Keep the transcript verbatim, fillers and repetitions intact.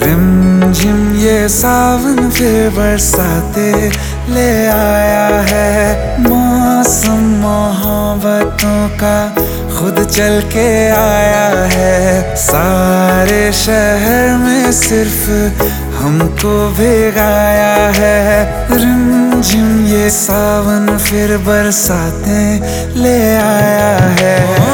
रिमझिम ये सावन फिर बरसाते ले आया है। मौसम मोहब्बतों का खुद चल के आया है। सारे शहर में सिर्फ हमको भिगाया है। रिमझिम ये सावन फिर बरसाते ले आया है।